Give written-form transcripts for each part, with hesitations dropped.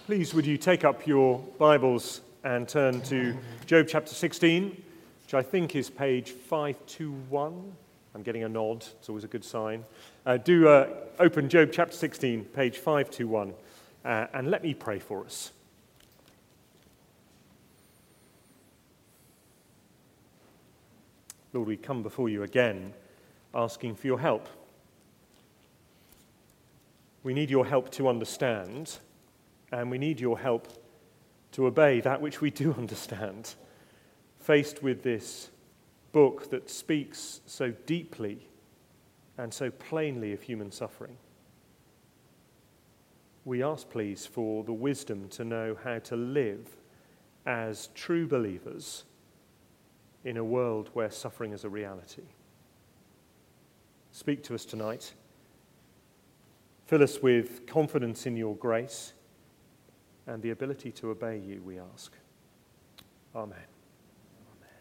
Please, would you take up your Bibles and turn to Job chapter 16, which I think is page 521. I'm getting a nod. It's always a good sign. Do open Job chapter 16, page 521, and let me pray for us. Lord, we come before you again, asking for your help. We need your help to understand, and we need your help to obey that which we do understand, faced with this book that speaks so deeply and so plainly of human suffering. We ask, please, for the wisdom to know how to live as true believers in a world where suffering is a reality. Speak to us tonight. Fill us with confidence in your grace and the ability to obey you, we ask. Amen. Amen.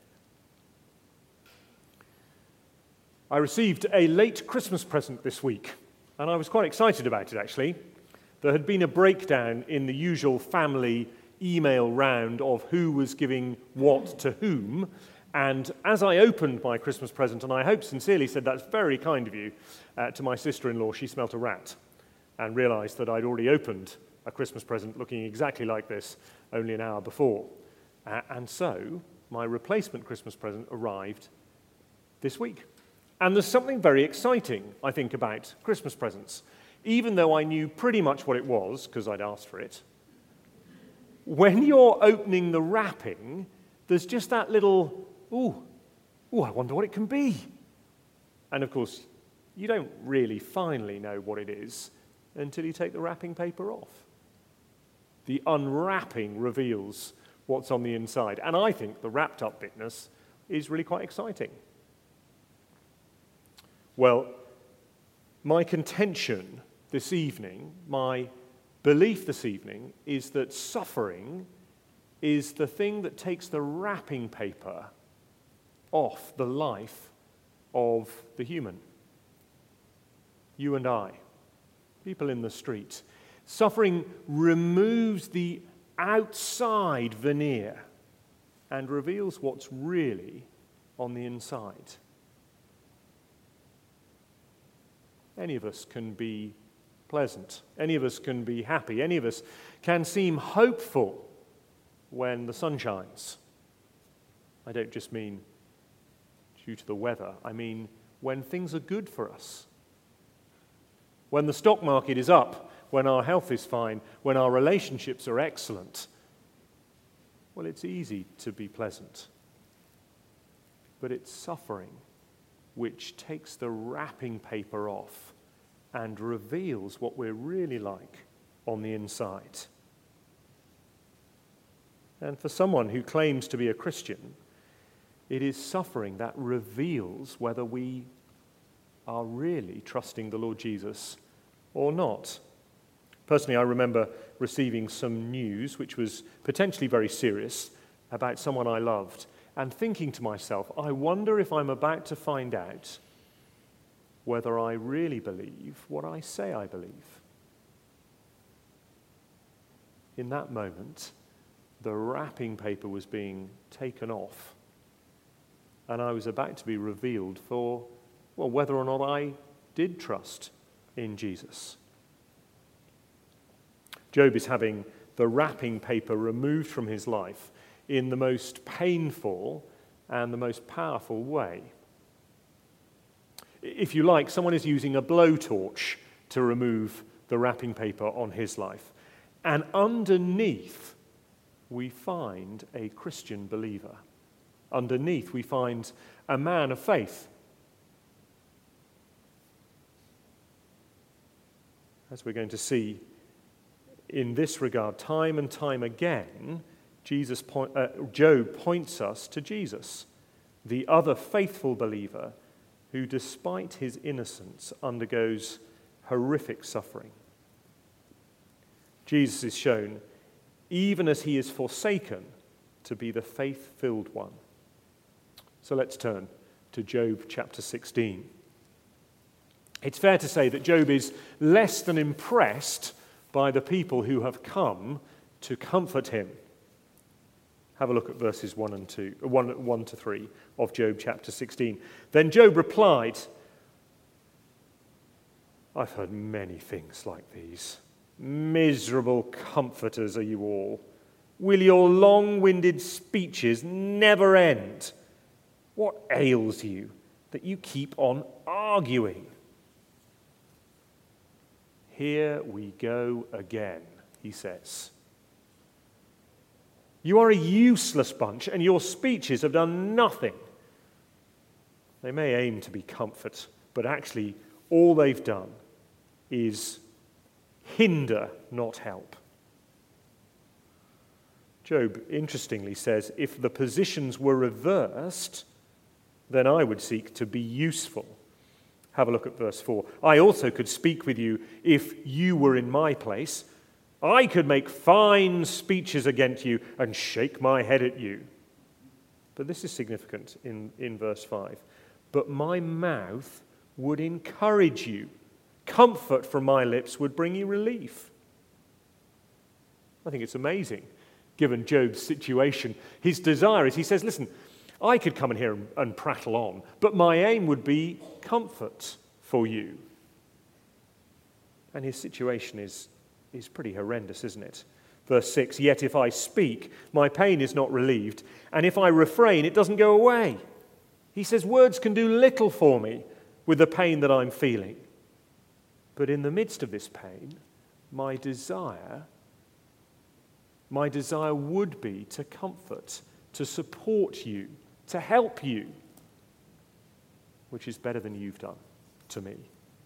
I received a late Christmas present this week, and I was quite excited about it, actually. There had been a breakdown in the usual family email round of who was giving what to whom, and as I opened my Christmas present, and I hope sincerely said, "That's very kind of you," to my sister-in-law, she smelt a rat and realised that I'd already opened a Christmas present looking exactly like this only an hour before. And so my replacement Christmas present arrived this week. And there's something very exciting, I think, about Christmas presents. Even though I knew pretty much what it was, because I'd asked for it, when you're opening the wrapping, there's just that little, ooh, I wonder what it can be. And of course, you don't really finally know what it is until you take the wrapping paper off. The unwrapping reveals what's on the inside. And I think the wrapped up bitness is really quite exciting. Well, my contention this evening, my belief this evening, is that suffering is the thing that takes the wrapping paper off the life of the human. You and I, people in the street. Suffering removes the outside veneer and reveals what's really on the inside. Any of us can be pleasant. Any of us can be happy. Any of us can seem hopeful when the sun shines. I don't just mean due to the weather. I mean when things are good for us. When the stock market is up, when our health is fine, when our relationships are excellent. Well, it's easy to be pleasant. But it's suffering which takes the wrapping paper off and reveals what we're really like on the inside. And for someone who claims to be a Christian, it is suffering that reveals whether we are really trusting the Lord Jesus or not. Personally, I remember receiving some news, which was potentially very serious, about someone I loved, and thinking to myself, I wonder if I'm about to find out whether I really believe what I say I believe. In that moment, the wrapping paper was being taken off, and I was about to be revealed for, whether or not I did trust in Jesus. Job is having the wrapping paper removed from his life in the most painful and the most powerful way. If you like, someone is using a blowtorch to remove the wrapping paper on his life. And underneath, we find a Christian believer. Underneath, we find a man of faith. As we're going to see in this regard, time and time again, Job points us to Jesus, the other faithful believer who, despite his innocence, undergoes horrific suffering. Jesus is shown, even as he is forsaken, to be the faith-filled one. So let's turn to Job chapter 16. It's fair to say that Job is less than impressed by the people who have come to comfort him. Have a look at verses 1 to 3 of Job chapter 16. Then Job replied, I've heard many things like these. Miserable comforters are you all. Will your long-winded speeches never end? What ails you that you keep on arguing? Here we go again, he says. You are a useless bunch, and your speeches have done nothing. They may aim to be comfort, but actually all they've done is hinder, not help. Job, interestingly, says, if the positions were reversed, then I would seek to be useful. Have a look at verse 4. I also could speak with you if you were in my place. I could make fine speeches against you and shake my head at you. But this is significant in verse 5. But my mouth would encourage you. Comfort from my lips would bring you relief. I think it's amazing, given Job's situation. His desire is, he says, listen, I could come in here and prattle on, but my aim would be comfort for you. And his situation is pretty horrendous, isn't it? Verse 6, yet if I speak, my pain is not relieved, and if I refrain, it doesn't go away. He says, words can do little for me with the pain that I'm feeling. But in the midst of this pain, my desire would be to comfort, to support you, to help you, which is better than you've done to me.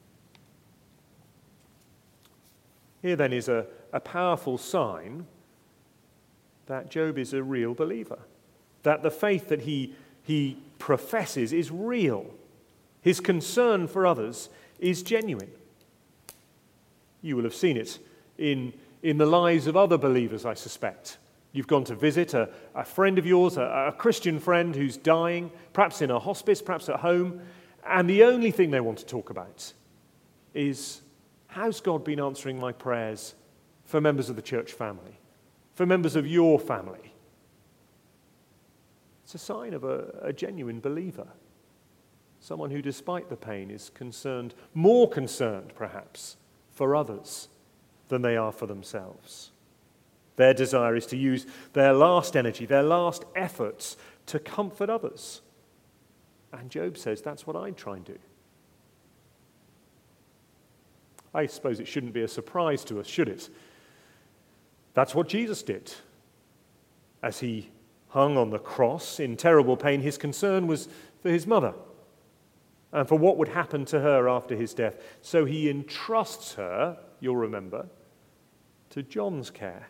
Here then is a powerful sign that Job is a real believer, that the faith that he professes is real. His concern for others is genuine. You will have seen it in the lives of other believers, I suspect. You've gone to visit a friend of yours, a Christian friend who's dying, perhaps in a hospice, perhaps at home, and the only thing they want to talk about is, how's God been answering my prayers for members of the church family, for members of your family? It's a sign of a genuine believer, someone who, despite the pain, is concerned, more concerned perhaps, for others than they are for themselves. Their desire is to use their last energy, their last efforts to comfort others. And Job says, that's what I'd try and do. I suppose it shouldn't be a surprise to us, should it? That's what Jesus did. As he hung on the cross in terrible pain, his concern was for his mother and for what would happen to her after his death. So he entrusts her, you'll remember, to John's care.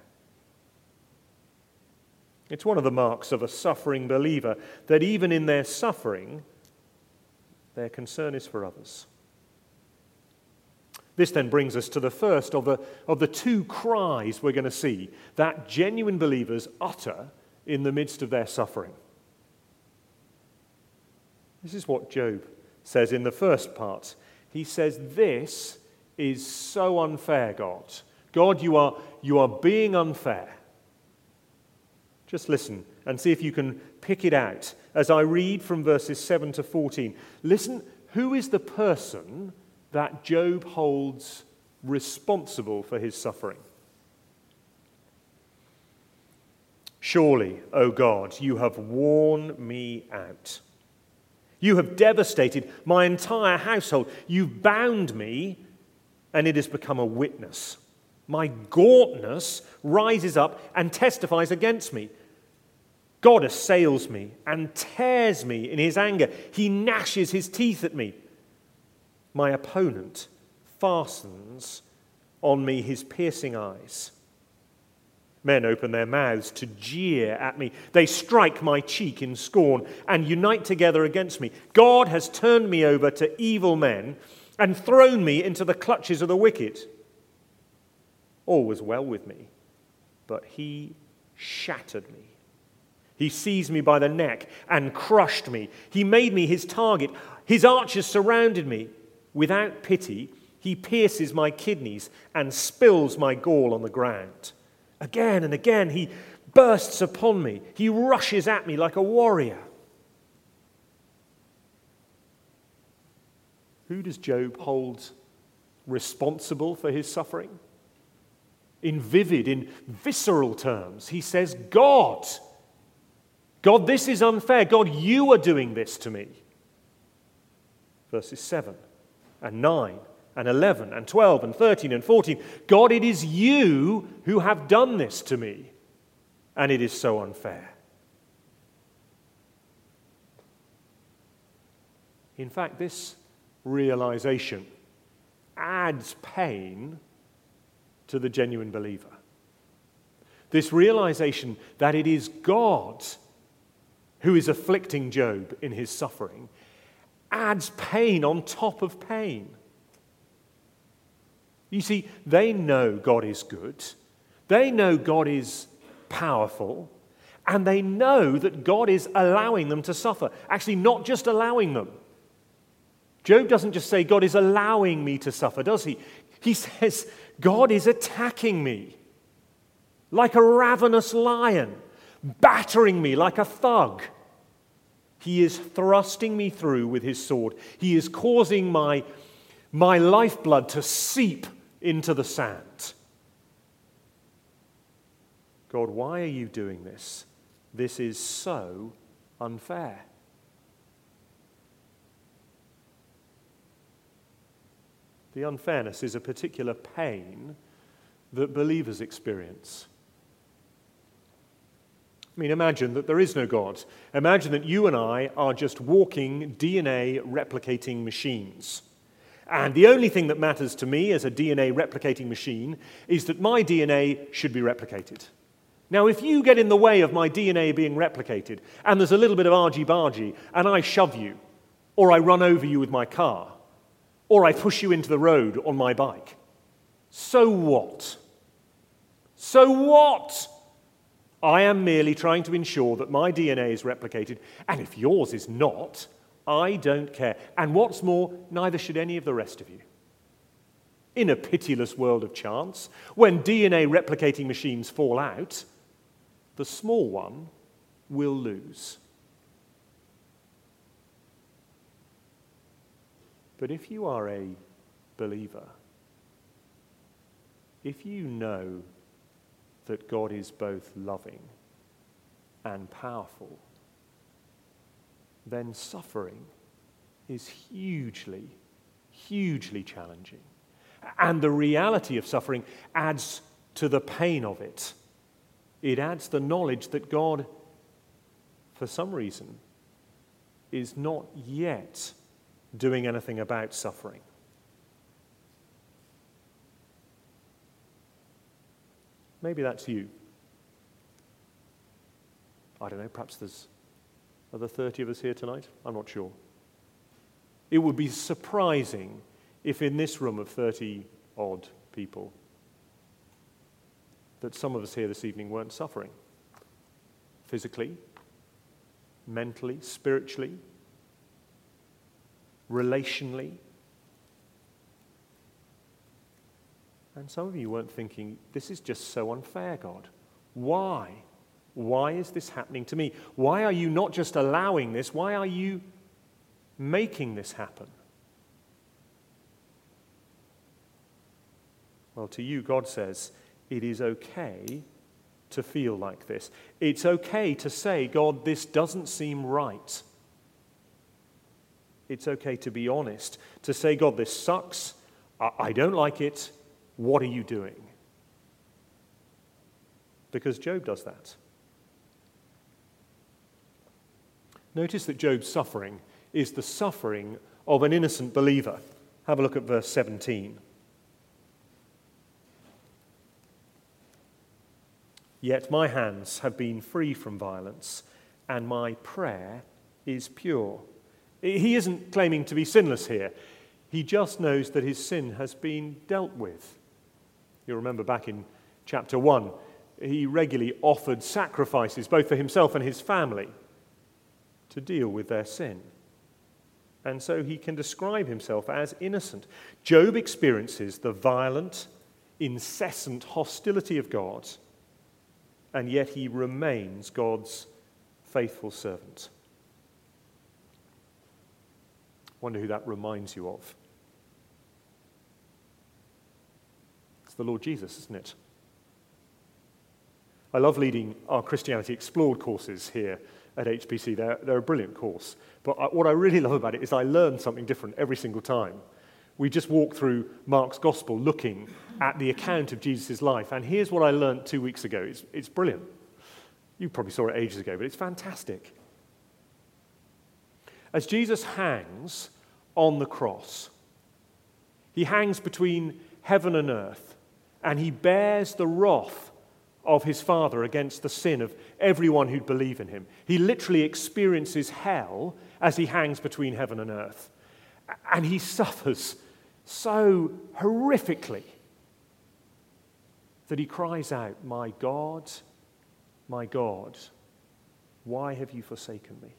It's one of the marks of a suffering believer that even in their suffering, their concern is for others. This then brings us to the first of the two cries we're going to see that genuine believers utter in the midst of their suffering. This is what Job says in the first part. He says, this is so unfair, God. God, you are being unfair. Just listen and see if you can pick it out as I read from verses 7 to 14. Listen, who is the person that Job holds responsible for his suffering? Surely, O God, you have worn me out. You have devastated my entire household. You've bound me, and it has become a witness. My gauntness rises up and testifies against me. God assails me and tears me in his anger. He gnashes his teeth at me. My opponent fastens on me his piercing eyes. Men open their mouths to jeer at me. They strike my cheek in scorn and unite together against me. God has turned me over to evil men and thrown me into the clutches of the wicked. All was well with me, but he shattered me. He seized me by the neck and crushed me. He made me his target. His archers surrounded me. Without pity, He pierces my kidneys and spills my gall on the ground. Again and again he bursts upon me. He rushes at me like a warrior. Who does Job hold responsible for his suffering? In vivid, in visceral terms, he says, God. God, this is unfair. God, you are doing this to me. Verses 7 and 9 and 11 and 12 and 13 and 14. God, it is you who have done this to me, and it is so unfair. In fact, this realization adds pain to the genuine believer. This realization that it is God who is afflicting Job in his suffering adds pain on top of pain. You see, they know God is good, they know God is powerful, and they know that God is allowing them to suffer. Actually, not just allowing them. Job doesn't just say, God is allowing me to suffer, does he? He says, God is attacking me like a ravenous lion, battering me like a thug. He is thrusting me through with his sword. He is causing my lifeblood to seep into the sand. God, why are you doing this? This is so unfair. The unfairness is a particular pain that believers experience. I mean, imagine that there is no God. Imagine that you and I are just walking DNA replicating machines. And the only thing that matters to me as a DNA replicating machine is that my DNA should be replicated. Now, if you get in the way of my DNA being replicated, and there's a little bit of argy-bargy, and I shove you, or I run over you with my car, or I push you into the road on my bike, so what? So what? I am merely trying to ensure that my DNA is replicated, and if yours is not, I don't care. And what's more, neither should any of the rest of you. In a pitiless world of chance, when DNA replicating machines fall out, the small one will lose. But if you are a believer, if you know that God is both loving and powerful, then suffering is hugely, hugely challenging. And the reality of suffering adds to the pain of it. It adds the knowledge that God, for some reason, is not yet doing anything about suffering. Maybe that's you. I don't know, perhaps there's other 30 of us here tonight. I'm not sure. It would be surprising if in this room of 30-odd people that some of us here this evening weren't suffering. Physically, mentally, spiritually, relationally. And some of you weren't thinking, this is just so unfair, God. Why? Why is this happening to me? Why are you not just allowing this? Why are you making this happen? Well, to you, God says, it is okay to feel like this. It's okay to say, God, this doesn't seem right. It's okay to be honest, to say, God, this sucks. I don't like it. What are you doing? Because Job does that. Notice that Job's suffering is the suffering of an innocent believer. Have a look at verse 17. Yet my hands have been free from violence, and my prayer is pure. He isn't claiming to be sinless here. He just knows that his sin has been dealt with. You'll remember back in chapter 1, he regularly offered sacrifices both for himself and his family to deal with their sin. and so he can describe himself as innocent. Job experiences the violent, incessant hostility of God, and yet he remains God's faithful servant. Wonder who that reminds you of. It's the Lord Jesus, isn't it? I love leading our Christianity Explored courses here at HBC. They're a brilliant course. But what I really love about it is I learn something different every single time. We just walk through Mark's Gospel looking at the account of Jesus' life. And here's what I learned 2 weeks ago. It's brilliant. You probably saw it ages ago, but it's fantastic. As Jesus hangs on the cross, he hangs between heaven and earth, and he bears the wrath of his Father against the sin of everyone who'd believe in him. He literally experiences hell as he hangs between heaven and earth. And he suffers so horrifically that he cries out, my God, why have you forsaken me?"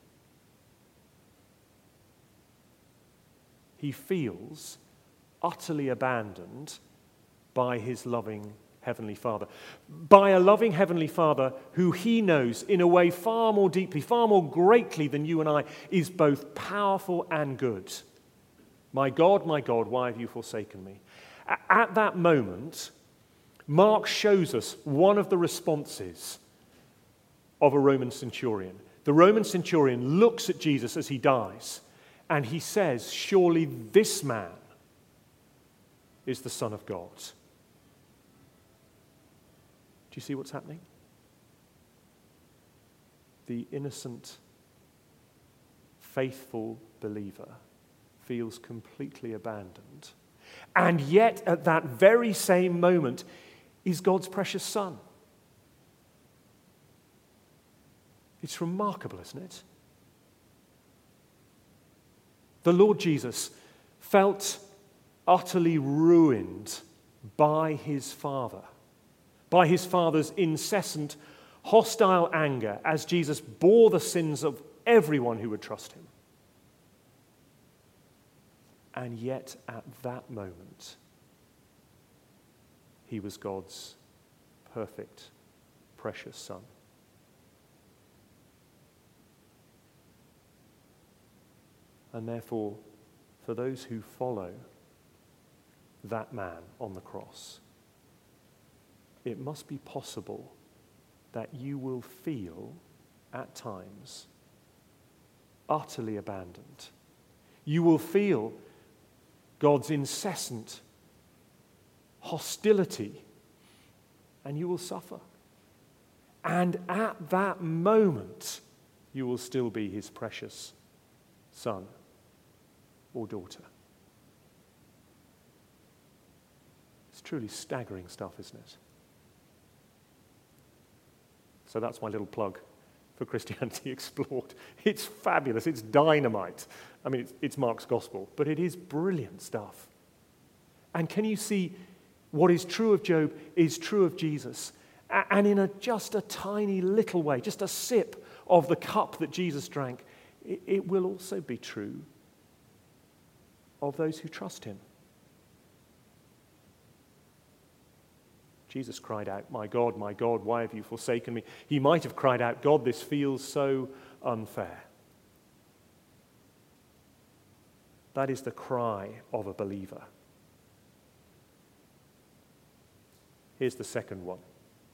He feels utterly abandoned by his loving Heavenly Father. By a loving Heavenly Father who he knows in a way far more deeply, far more greatly than you and I, is both powerful and good. My God, why have you forsaken me?" At that moment, Mark shows us one of the responses of a Roman centurion. The Roman centurion looks at Jesus as he dies, and he says, "Surely this man is the Son of God." Do you see what's happening? The innocent, faithful believer feels completely abandoned. And yet, at that very same moment, is God's precious Son. It's remarkable, isn't it? The Lord Jesus felt utterly ruined by his Father, by his Father's incessant, hostile anger as Jesus bore the sins of everyone who would trust him. And yet, at that moment, he was God's perfect, precious Son. And therefore, for those who follow that man on the cross, it must be possible that you will feel, at times, utterly abandoned. You will feel God's incessant hostility, and you will suffer. And at that moment, you will still be his precious son or daughter. It's truly staggering stuff, isn't it? So that's my little plug for Christianity Explored. It's fabulous. It's dynamite. I mean, it's Mark's Gospel, but it is brilliant stuff. And can you see what is true of Job is true of Jesus? And in just a tiny little way, just a sip of the cup that Jesus drank, it will also be true of those who trust him. Jesus cried out, my God, why have you forsaken me?" He might have cried out, "God, this feels so unfair." That is the cry of a believer. Here's the second one.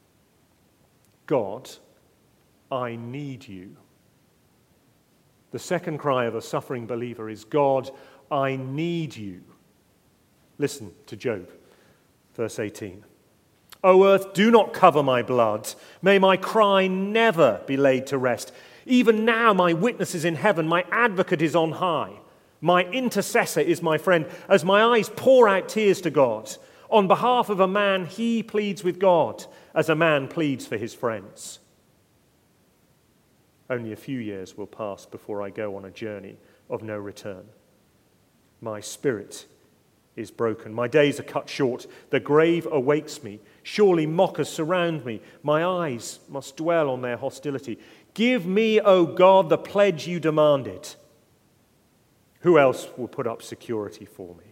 God, I need you. The second cry of a suffering believer is, God, I need you. Listen to Job, verse 18. "O earth, do not cover my blood. May my cry never be laid to rest. Even now my witness is in heaven, my advocate is on high. My intercessor is my friend. As my eyes pour out tears to God, on behalf of a man, he pleads with God, as a man pleads for his friends. Only a few years will pass before I go on a journey of no return. My spirit is broken. My days are cut short. The grave awakes me. Surely mockers surround me. My eyes must dwell on their hostility. Give me, O God, the pledge you demanded. Who else will put up security for me?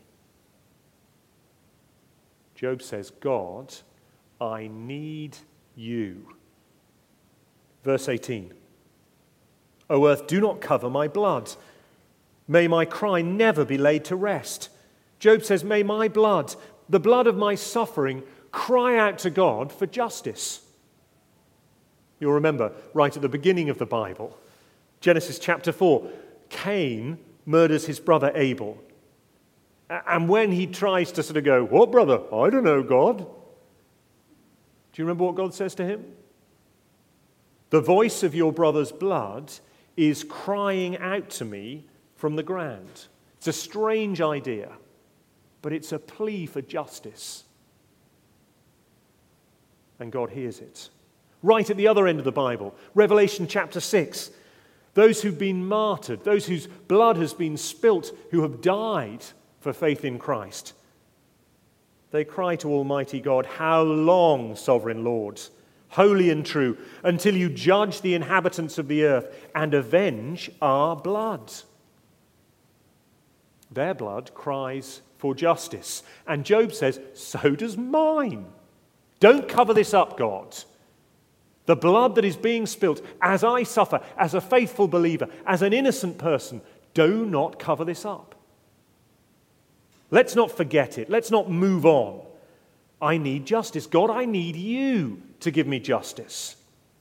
Job says, God, I need you. Verse 18. O earth, do not cover my blood. May my cry never be laid to rest. Job says, may my blood, the blood of my suffering, cry out to God for justice. You'll remember right at the beginning of the Bible, Genesis chapter 4, Cain murders his brother Abel. And when he tries to sort of go, what brother? I don't know, God. Do you remember what God says to him? The voice of your brother's blood is crying out to me from the ground. It's a strange idea, but it's a plea for justice. And God hears it. Right at the other end of the Bible, Revelation chapter 6, those who've been martyred, those whose blood has been spilt, who have died for faith in Christ, they cry to Almighty God, how long, sovereign Lord, holy and true, until you judge the inhabitants of the earth and avenge our blood? Their blood cries for justice. And Job says, so does mine. Don't cover this up, God. The blood that is being spilt as I suffer, as a faithful believer, as an innocent person, do not cover this up. Let's not forget it. Let's not move on. I need justice. God, I need you to give me justice.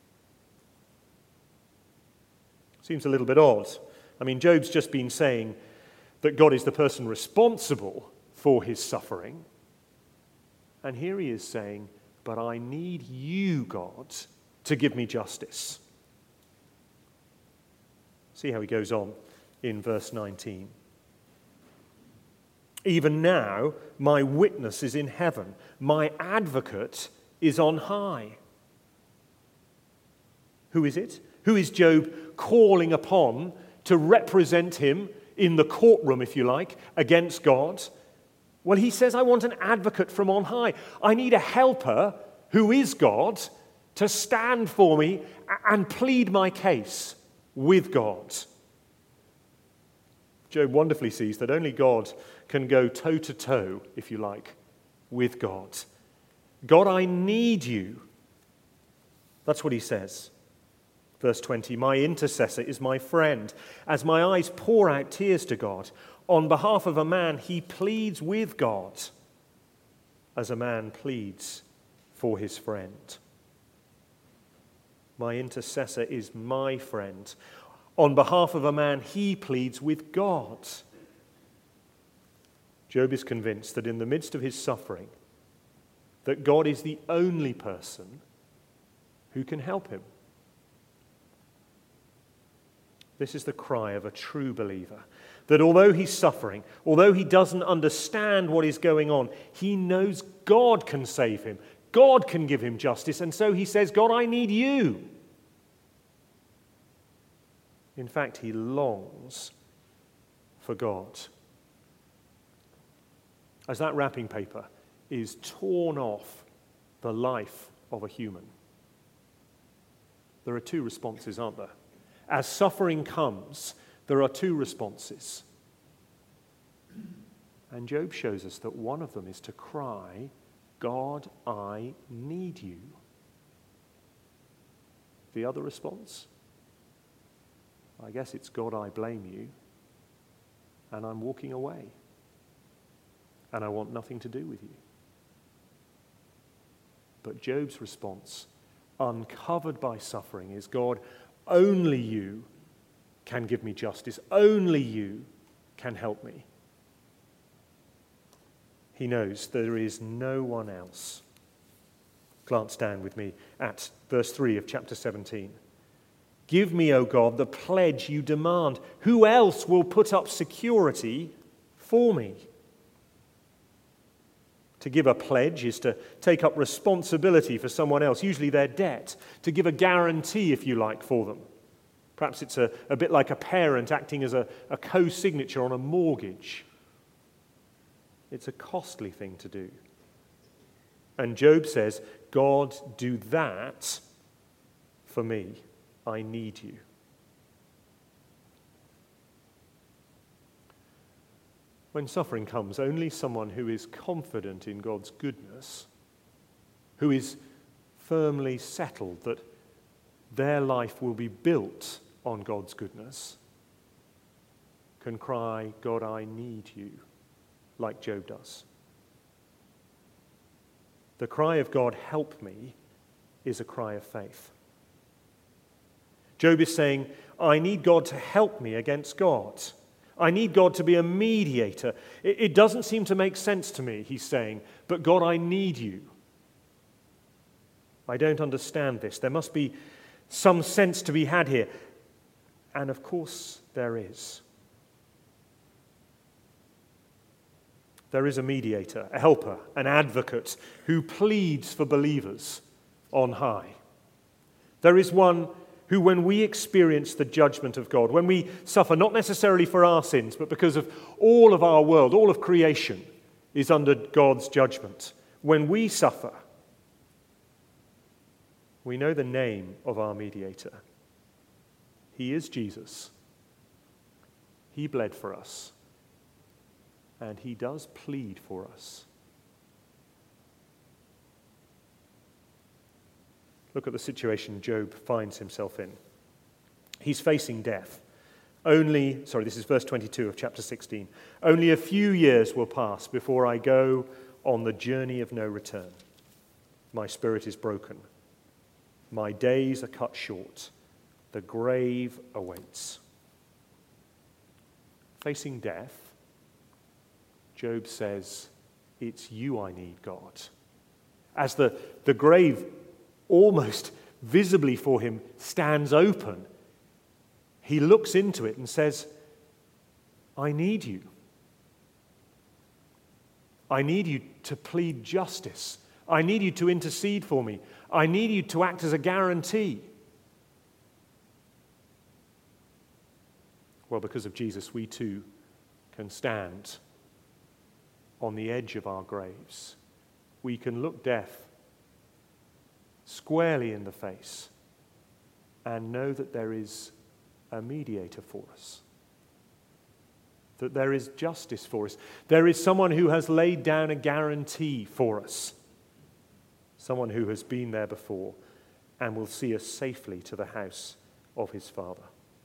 Seems a little bit odd. I mean, Job's just been saying that God is the person responsible for his suffering. And here he is saying, but I need you, God, to give me justice. See how he goes on in verse 19. Even now, my witness is in heaven. My advocate is on high. Who is it? Who is Job calling upon to represent him in the courtroom, if you like, against God? Well, he says, I want an advocate from on high. I need a helper who is God to stand for me and plead my case with God. Job wonderfully sees that only God can go toe-to-toe, if you like, with God. God, I need you. That's what he says. Verse 20, my intercessor is my friend. As my eyes pour out tears to God, on behalf of a man, he pleads with God as a man pleads for his friend. My intercessor is my friend. On behalf of a man, he pleads with God. Job is convinced that in the midst of his suffering, that God is the only person who can help him. This is the cry of a true believer, that although he's suffering, although he doesn't understand what is going on, he knows God can save him. God can give him justice, and so he says, God, I need you. In fact, he longs for God. As that wrapping paper is torn off the life of a human, there are two responses, aren't there? As suffering comes, there are two responses. And Job shows us that one of them is to cry, God, I need you. The other response? I guess it's, God, I blame you, and I'm walking away, and I want nothing to do with you. But Job's response, uncovered by suffering, is, God, only you can give me justice. Only you can help me. He knows there is no one else. Glance down with me at verse 3 of chapter 17. Give me, O God, the pledge you demand. Who else will put up security for me? To give a pledge is to take up responsibility for someone else, usually their debt, to give a guarantee, if you like, for them. Perhaps it's a bit like a parent acting as a co-signature on a mortgage. It's a costly thing to do. And Job says, God, do that for me. I need you. When suffering comes, only someone who is confident in God's goodness, who is firmly settled that their life will be built on God's goodness, can cry, God, I need you, like Job does. The cry of God, help me, is a cry of faith. Job is saying, I need God to help me against God. I need God to be a mediator. It doesn't seem to make sense to me, he's saying, but God, I need you. I don't understand this. There must be some sense to be had here. And of course there is. There is a mediator, a helper, an advocate who pleads for believers on high. There is one who, when we experience the judgment of God, when we suffer not necessarily for our sins, but because of all of our world, all of creation is under God's judgment. When we suffer, we know the name of our mediator. He is Jesus. He bled for us. And he does plead for us. Look at the situation Job finds himself in. He's facing death. This is verse 22 of chapter 16. Only a few years will pass before I go on the journey of no return. My spirit is broken. My days are cut short. The grave awaits. Facing death, Job says, it's you I need, God. As the grave almost visibly for him stands open, he looks into it and says, I need you. I need you to plead justice. I need you to intercede for me. I need you to act as a guarantee. Well, because of Jesus, we too can stand on the edge of our graves. We can look death squarely in the face and know that there is a mediator for us, that there is justice for us. There is someone who has laid down a guarantee for us, someone who has been there before and will see us safely to the house of his Father.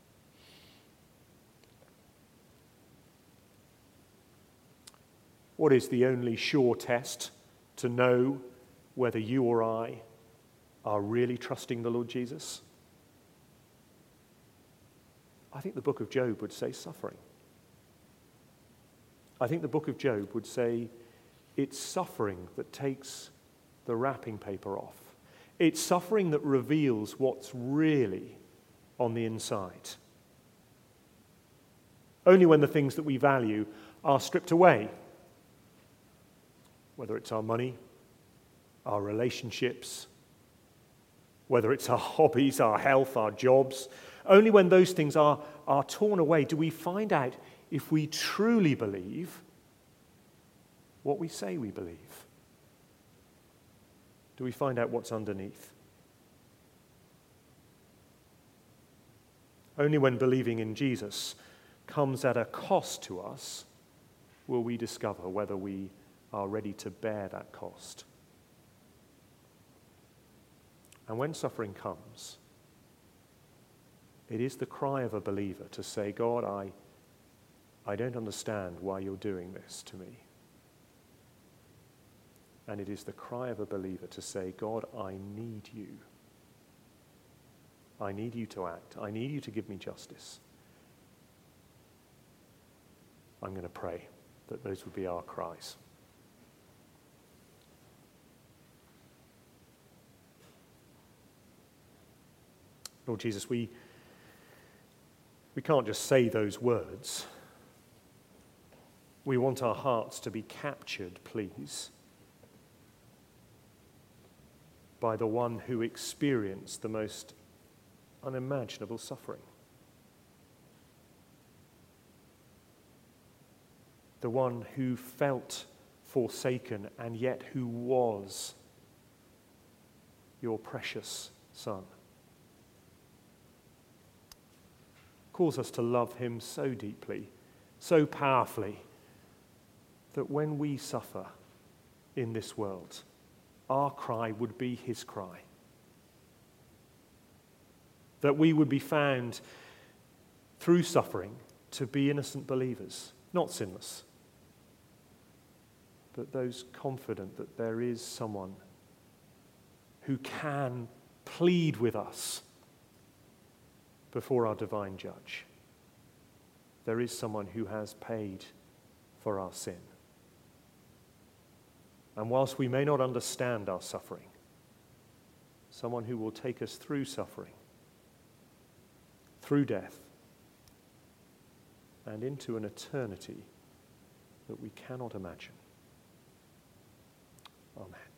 What is the only sure test to know whether you or I are really trusting the Lord Jesus? I think the book of Job would say suffering. I think the book of Job would say it's suffering that takes the wrapping paper off. It's suffering that reveals what's really on the inside. Only when the things that we value are stripped away, whether it's our money, our relationships, whether it's our hobbies, our health, our jobs, only when those things are torn away do we find out if we truly believe what we say we believe. Do we find out what's underneath? Only when believing in Jesus comes at a cost to us will we discover whether we are ready to bear that cost. And when suffering comes, it is the cry of a believer to say, God, I don't understand why you're doing this to me. And it is the cry of a believer to say, God, I need you. I need you to act. I need you to give me justice. I'm going to pray that those would be our cries. Lord Jesus, we can't just say those words. We want our hearts to be captured, please, by the one who experienced the most unimaginable suffering. The one who felt forsaken and yet who was your precious Son. Calls us to love him so deeply, so powerfully, that when we suffer in this world, our cry would be his cry. That we would be found through suffering to be innocent believers, not sinless, but those confident that there is someone who can plead with us before our divine judge. There is someone who has paid for our sin. And whilst we may not understand our suffering, someone who will take us through suffering, through death, and into an eternity that we cannot imagine. Amen.